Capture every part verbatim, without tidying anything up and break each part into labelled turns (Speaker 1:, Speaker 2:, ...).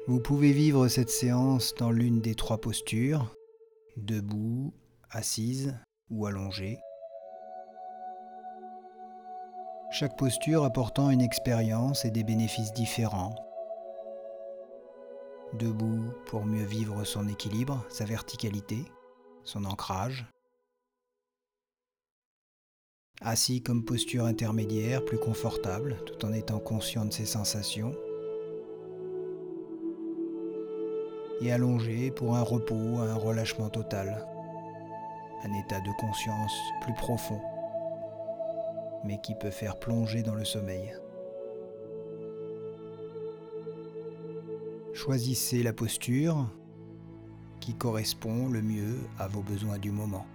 Speaker 1: Vous pouvez vivre cette séance dans l'une des trois postures, debout, assise ou allongée. Chaque posture apportant une expérience et des bénéfices différents. Debout pour mieux vivre son équilibre, sa verticalité, son ancrage. Assis comme posture intermédiaire, plus confortable, tout en étant conscient de ses sensations. Et allongé pour un repos, un relâchement total. Un état de conscience plus profond, mais qui peut faire plonger dans le sommeil. Choisissez la posture qui correspond le mieux à vos besoins du moment.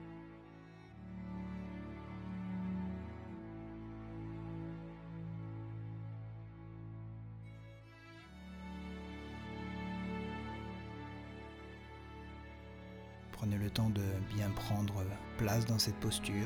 Speaker 1: Prenez le temps de bien prendre place dans cette posture.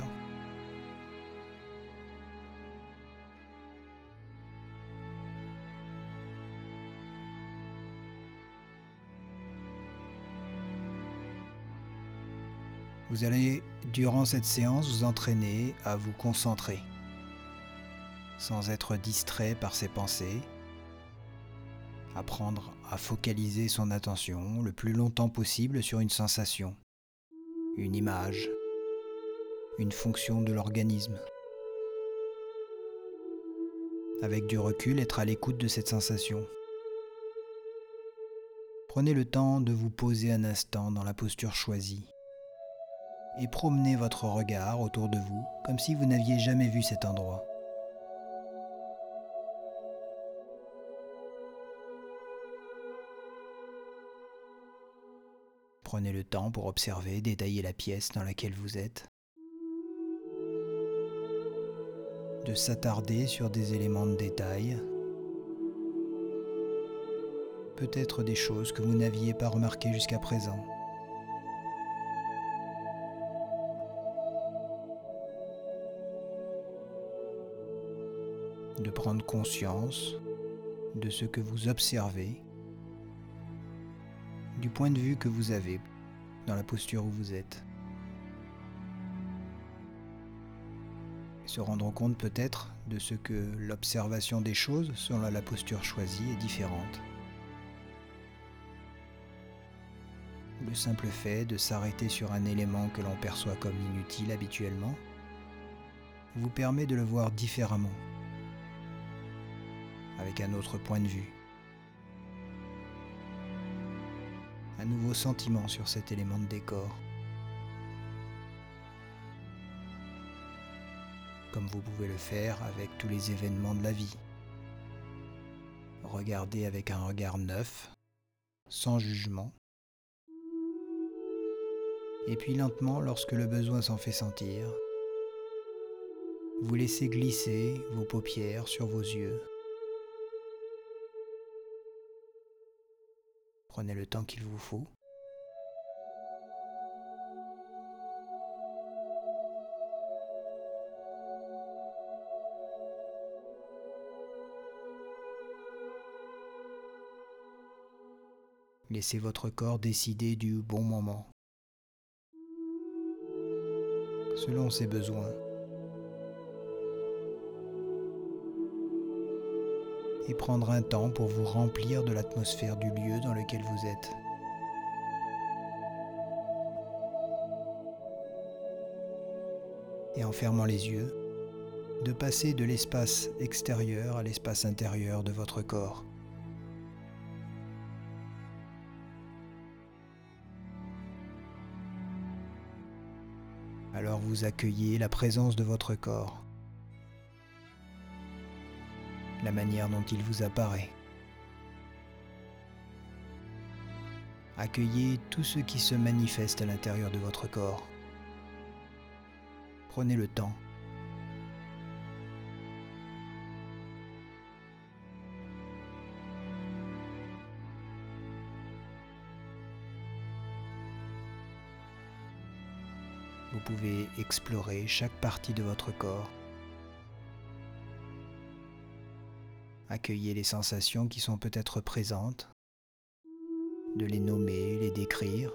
Speaker 1: Vous allez, durant cette séance, vous entraîner à vous concentrer, sans être distrait par ses pensées, apprendre à focaliser son attention le plus longtemps possible sur une sensation, une image, une fonction de l'organisme. Avec du recul, être à l'écoute de cette sensation. Prenez le temps de vous poser un instant dans la posture choisie et promenez votre regard autour de vous comme si vous n'aviez jamais vu cet endroit. Prenez le temps pour observer, détailler la pièce dans laquelle vous êtes, de s'attarder sur des éléments de détail, peut-être des choses que vous n'aviez pas remarquées jusqu'à présent. De prendre conscience de ce que vous observez, du point de vue que vous avez dans la posture où vous êtes. Et se rendre compte peut-être de ce que l'observation des choses selon la posture choisie est différente. Le simple fait de s'arrêter sur un élément que l'on perçoit comme inutile habituellement vous permet de le voir différemment, avec un autre point de vue. Un nouveau sentiment sur cet élément de décor. Comme vous pouvez le faire avec tous les événements de la vie. Regardez avec un regard neuf, sans jugement. Et puis lentement, lorsque le besoin s'en fait sentir, vous laissez glisser vos paupières sur vos yeux. Prenez le temps qu'il vous faut. Laissez votre corps décider du bon moment, selon ses besoins. Et prendre un temps pour vous remplir de l'atmosphère du lieu dans lequel vous êtes. Et en fermant les yeux, de passer de l'espace extérieur à l'espace intérieur de votre corps. Alors vous accueillez la présence de votre corps, la manière dont il vous apparaît. Accueillez tout ce qui se manifeste à l'intérieur de votre corps. Prenez le temps. Vous pouvez explorer chaque partie de votre corps. Accueillez les sensations qui sont peut-être présentes de les nommer, les décrire.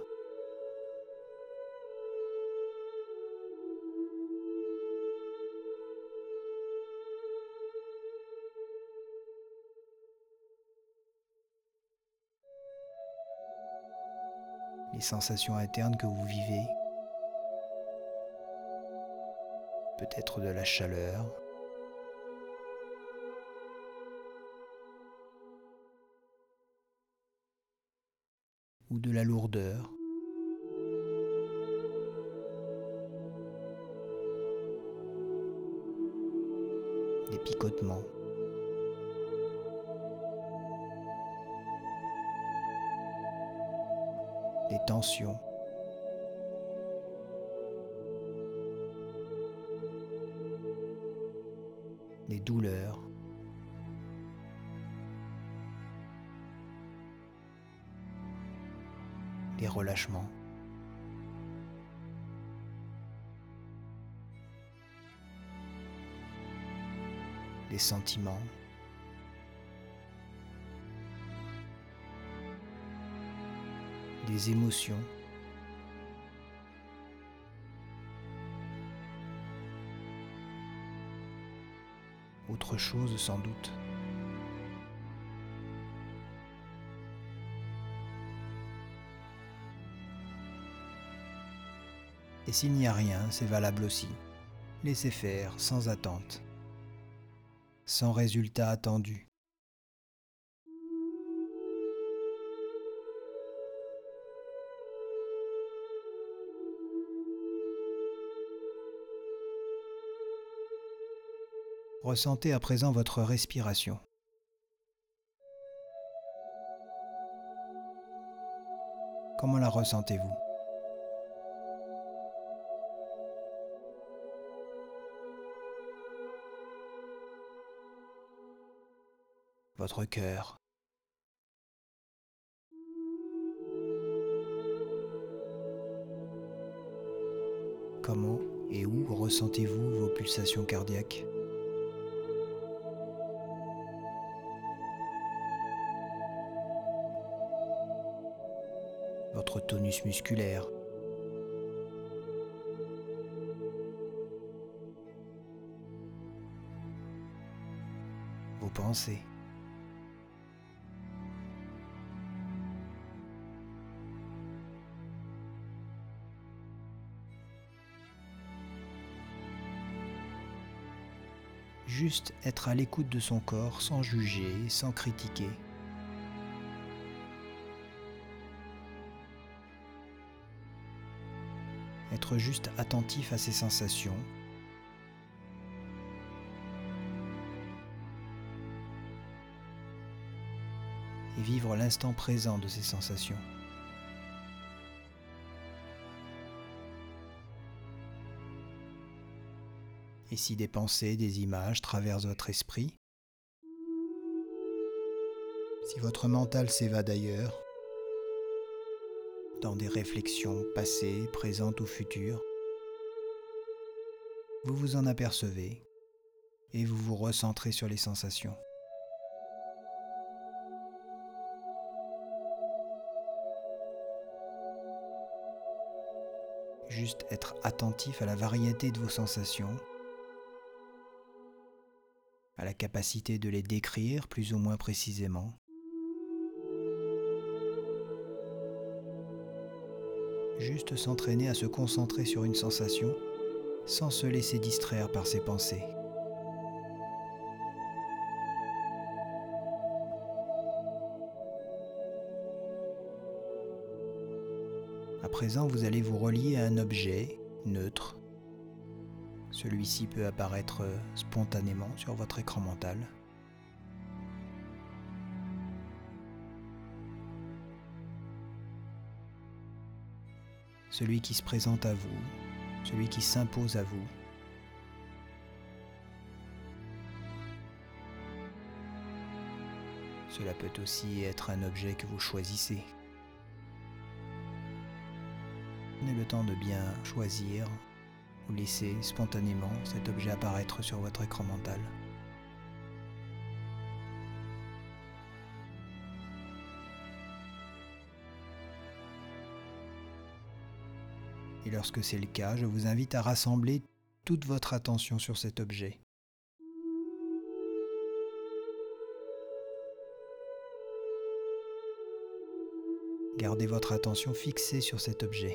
Speaker 1: Les sensations internes que vous vivez, peut-être de la chaleur, ou de la lourdeur, des picotements, des tensions, des douleurs, des relâchements. Des sentiments, des émotions, autre chose sans doute. Et s'il n'y a rien, c'est valable aussi. Laissez faire, sans attente, sans résultat attendu. Ressentez à présent votre respiration. Comment la ressentez-vous ? Votre cœur. Comment et où ressentez-vous vos pulsations cardiaques ? Votre tonus musculaire. Vos pensées. Juste être à l'écoute de son corps sans juger, sans critiquer. Être juste attentif à ses sensations. Et vivre l'instant présent de ces sensations. Et si des pensées, des images traversent votre esprit, si votre mental s'évade ailleurs, dans des réflexions passées, présentes ou futures, vous vous en apercevez et vous vous recentrez sur les sensations. Juste être attentif à la variété de vos sensations, à la capacité de les décrire plus ou moins précisément. Juste s'entraîner à se concentrer sur une sensation sans se laisser distraire par ses pensées. À présent, vous allez vous relier à un objet neutre. Celui-ci peut apparaître spontanément sur votre écran mental. Celui qui se présente à vous, celui qui s'impose à vous. Cela peut aussi être un objet que vous choisissez. Prenez le temps de bien choisir ou laisser spontanément cet objet apparaître sur votre écran mental. Et lorsque c'est le cas, je vous invite à rassembler toute votre attention sur cet objet. Gardez votre attention fixée sur cet objet.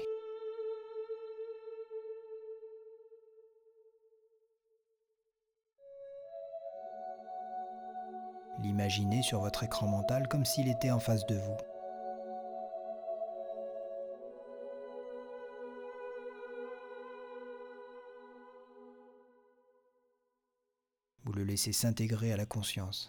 Speaker 1: L'imaginez sur votre écran mental comme s'il était en face de vous. Vous le laissez s'intégrer à la conscience.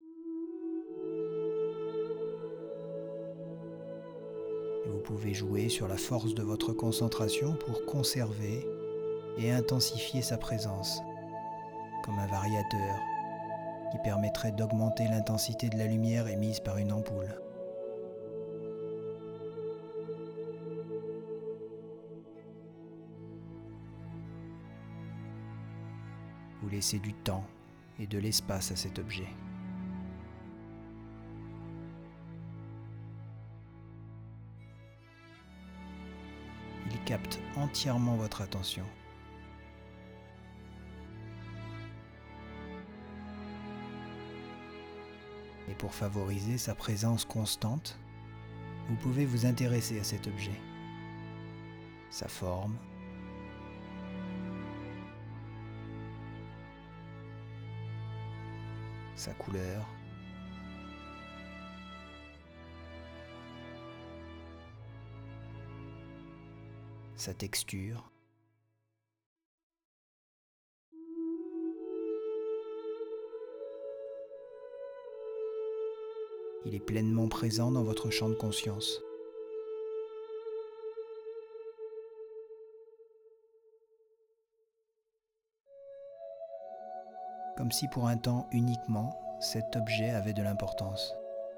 Speaker 1: Et vous pouvez jouer sur la force de votre concentration pour conserver et intensifier sa présence, comme un variateur qui permettrait d'augmenter l'intensité de la lumière émise par une ampoule. Vous laissez du temps et de l'espace à cet objet. Il capte entièrement votre attention. Et pour favoriser sa présence constante, vous pouvez vous intéresser à cet objet, sa forme, sa couleur, sa texture. Il est pleinement présent dans votre champ de conscience. Comme si pour un temps uniquement, cet objet avait de l'importance.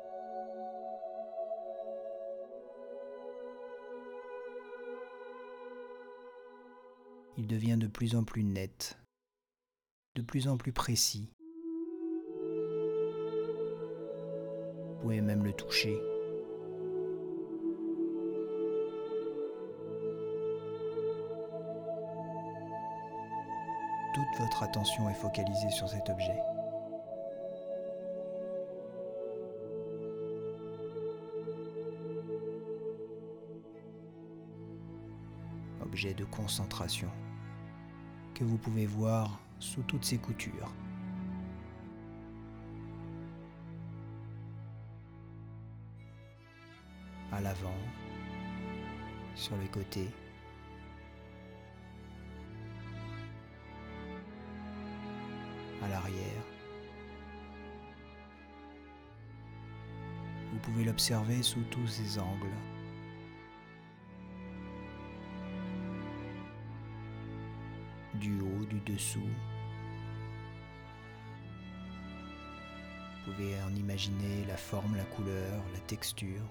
Speaker 1: Il devient de plus en plus net, de plus en plus précis. Vous pouvez même le toucher. Toute votre attention est focalisée sur cet objet. Objet de concentration que vous pouvez voir sous toutes ses coutures. À l'avant, sur les côtés, à l'arrière. Vous pouvez l'observer sous tous ses angles. Du haut, du dessous. Vous pouvez en imaginer la forme, la couleur, la texture.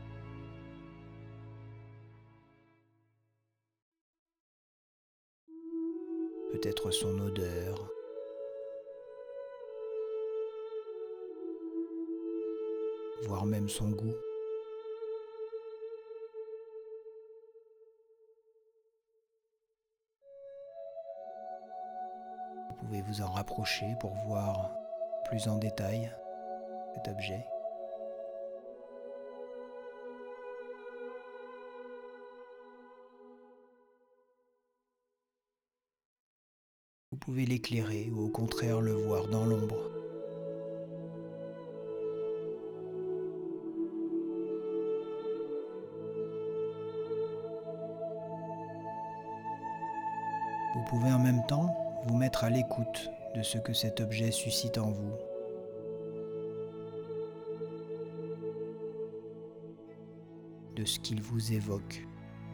Speaker 1: Peut-être son odeur. Voire même son goût. Vous pouvez vous en rapprocher pour voir plus en détail cet objet. Vous pouvez l'éclairer ou au contraire le voir dans l'ombre. Vous pouvez en même temps vous mettre à l'écoute de ce que cet objet suscite en vous. De ce qu'il vous évoque.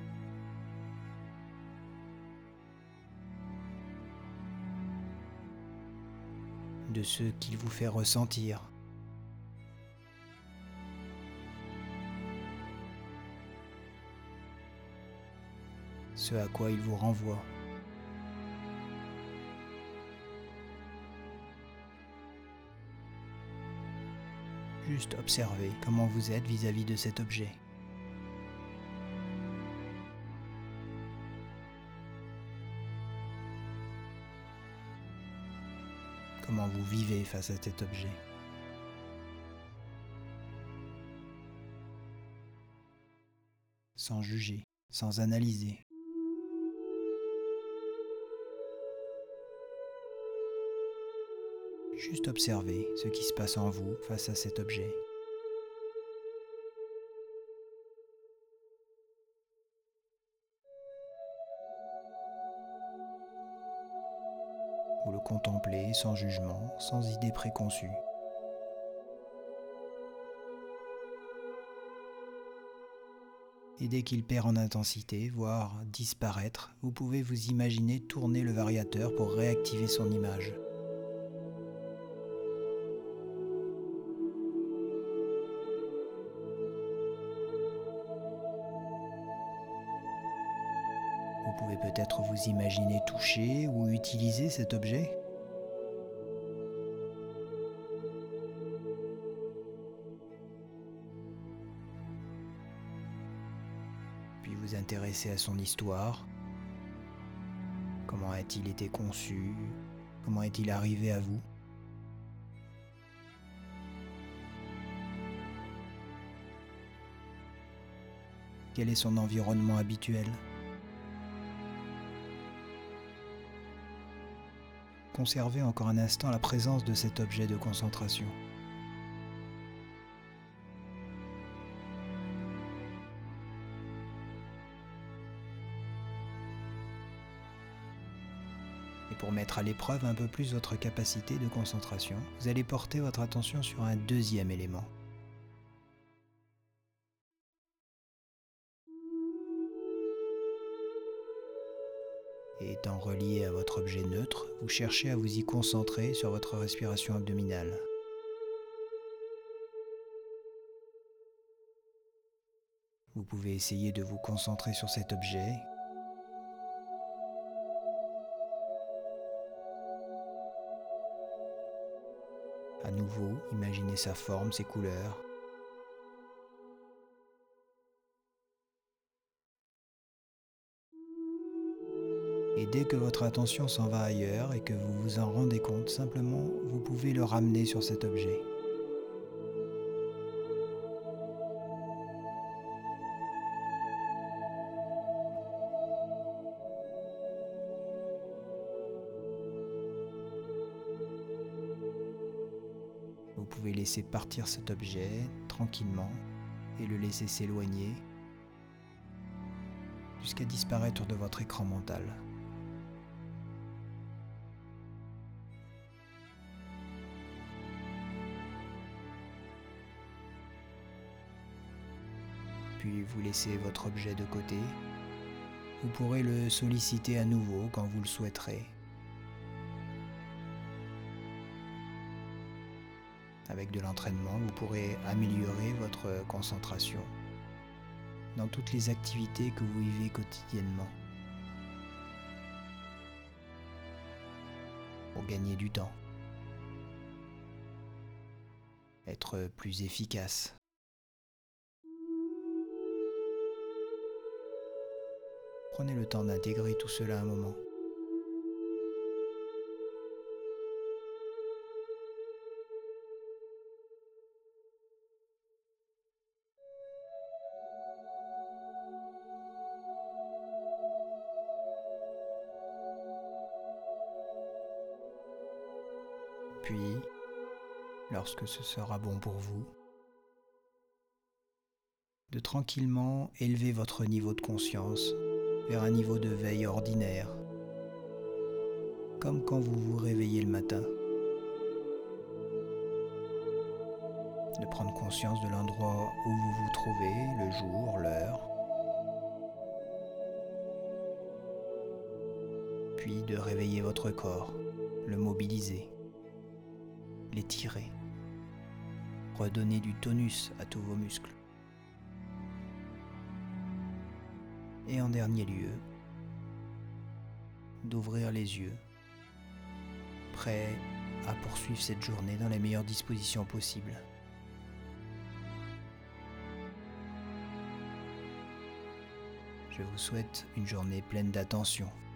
Speaker 1: De ce qu'il vous fait ressentir. Ce à quoi il vous renvoie. Juste observez comment vous êtes vis-à-vis de cet objet. Comment vous vivez face à cet objet? Sans juger, sans analyser. Juste observez ce qui se passe en vous face à cet objet. Vous le contemplez sans jugement, sans idée préconçue. Et dès qu'il perd en intensité, voire disparaître, vous pouvez vous imaginer tourner le variateur pour réactiver son image. Vous pouvez peut-être vous imaginer toucher ou utiliser cet objet. Puis vous intéresser à son histoire. Comment a-t-il été conçu? Comment est-il arrivé à vous? Quel est son environnement habituel? Conservez encore un instant la présence de cet objet de concentration. Et pour mettre à l'épreuve un peu plus votre capacité de concentration, vous allez porter votre attention sur un deuxième élément. Et étant relié à votre objet neutre, vous cherchez à vous y concentrer sur votre respiration abdominale. Vous pouvez essayer de vous concentrer sur cet objet. À nouveau, imaginez sa forme, ses couleurs. Et dès que votre attention s'en va ailleurs et que vous vous en rendez compte, simplement, vous pouvez le ramener sur cet objet. Vous pouvez laisser partir cet objet tranquillement et le laisser s'éloigner jusqu'à disparaître de votre écran mental. Puis vous laissez votre objet de côté. Vous pourrez le solliciter à nouveau quand vous le souhaiterez. Avec de l'entraînement, vous pourrez améliorer votre concentration dans toutes les activités que vous vivez quotidiennement pour gagner du temps, être plus efficace. Prenez le temps d'intégrer tout cela un moment. Puis, lorsque ce sera bon pour vous, de tranquillement élever votre niveau de conscience vers un niveau de veille ordinaire, comme quand vous vous réveillez le matin. De prendre conscience de l'endroit où vous vous trouvez, le jour, l'heure, puis de réveiller votre corps, le mobiliser, l'étirer, redonner du tonus à tous vos muscles. Et en dernier lieu, d'ouvrir les yeux, prêt à poursuivre cette journée dans les meilleures dispositions possibles. Je vous souhaite une journée pleine d'attention.